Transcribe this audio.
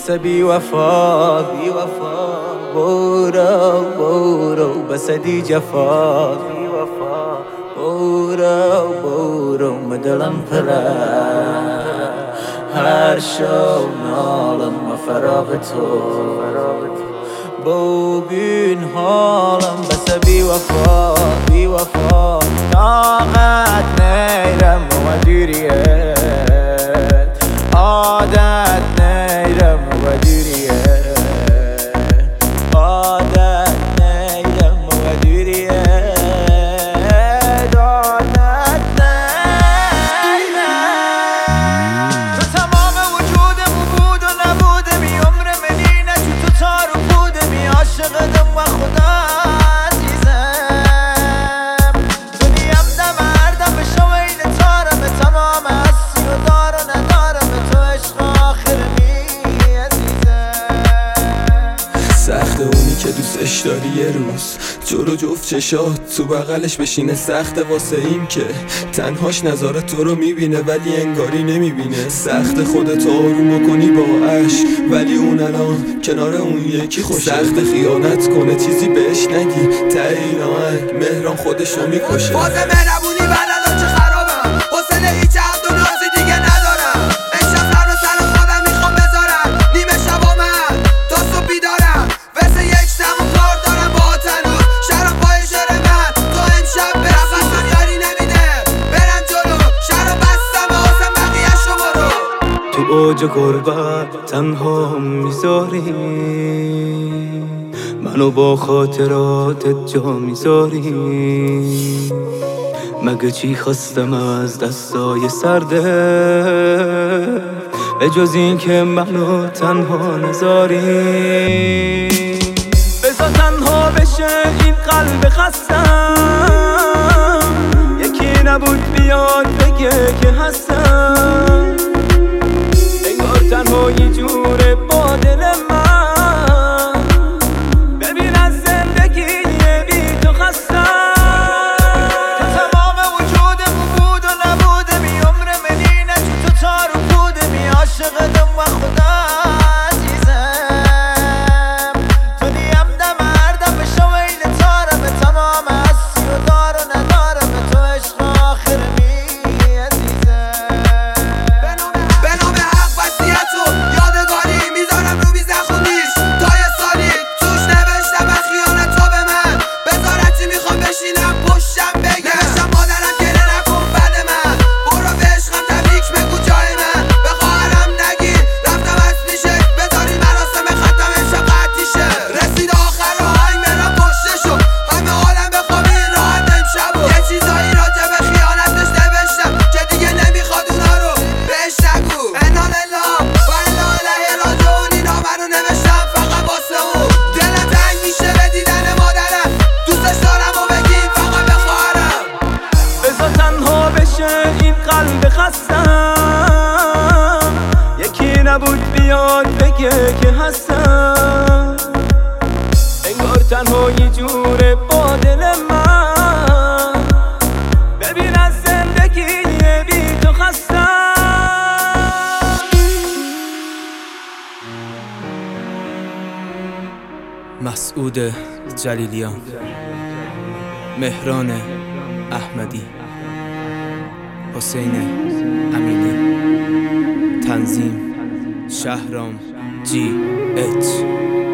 بس بی وفا برو بس دی جفا برو مدلم پره هر شو نالم و فراغ تو بگین حالم بس بی وفا طاقت نیرم و دیریت عادت نیرم و دیریت عادت نیرم و دیریت عادت نیرم تو تمام وجودم بود و نبودمی عمر منینه تو تار و بودمی عاشقتم و خدا عزیزم تو نیم دم هردم به شویل تارم تمام هستی و دار و ندارم تو عشق آخرمی عزیزم سخت اونی که دوستش داری یه روز جلو جفت چشات تو بغلش بشینه سخت واسه این که تنهاش نظاره تو رو میبینه ولی انگاری نمیبینه سخت خودت آروم بکنی با عشق ولی اون الان کنار اون یکی خوشه سخت خیانت کنه چیزی بهش نگی ته این آهنگ مهران خودشو میکشه باز مهربونی بلدم چه خرابم حوصله هیچ عهد و نازی دیگه ندارم امشب سر به سر خودم میخوام بذارم نیمه شبا من تا صبح بیدارم واسه یک سمون کار دارم با تنوز شرم پای شر من تو امشب برم بستم یاری نمیده برم جلو شرم بستم واسم بقیه شو برو تو اوج غربت تنها میذاری منو با خاطراتت جا میذاری مگه چی خواستم از دستای سرده به جز این که منو تنها نذاری بذار تنها بشه این قلب خستم یکی نبود بیاد بگه که هستم انگار تنها یه جوره با دل من ببین از زندگی بی تو خستم تو تمام وجودم بود و نبودمی عمر منینه تو تار و بودمی عاشقتم و خدا عزیزم تو نیم دم هردم به شویل تارم تمام هستی و دار و ندارم تو عشق آخرمی عزیزم به نام حق وصیت و یادگاری میذارم رو میز نخونیش تا یه سالی توش نوشتم و خیانت تو به من بذارتی میخوام بشینم پشتم بگم نوشتم مادرم گله نکن بد من برو به عشقم تبریک بگو جای من به خواهرم نگی رفتم از پیشه بذاری مراسم ختم امشب قطعیشه رسید آخر آهنگ مهران کشته شد همه عالم بخوابی راحت امشب یه چیزایی راجع به خیانتش نوشتم که دیگه نمیخواد اونا رو بهش نگو انا لله و انا الیه راجعون این نامه رو نوشتم فقط واسه اون دلم تنگ میشه به دیدن مادرم دوستش دارم و بگیم فقط به خواهرم بذار تنها بشه این قلب خستم یکی نبود بیاد بگه که هستم انگار تنها یه جوره با دل من ببین از زندگی بی تو خستم مسعود جلیلیان، مهران احمدی، حسین امینی، تنظیم شهرام GH